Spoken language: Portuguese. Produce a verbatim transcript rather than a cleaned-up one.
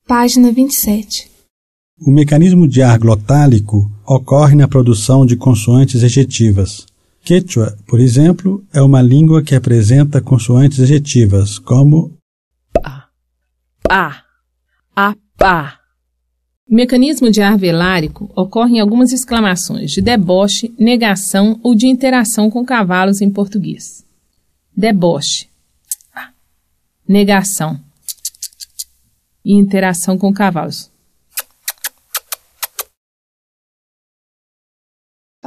Página vinte e sete. O mecanismo de ar glotálico ocorre na produção de consoantes ejetivas. Quechua, por exemplo, é uma língua que apresenta consoantes ejetivas, como pá, pá, a, pá. O mecanismo de ar velárico ocorre em algumas exclamações de deboche, negação ou de interação com cavalos em português. Deboche, negação e interação com cavalos.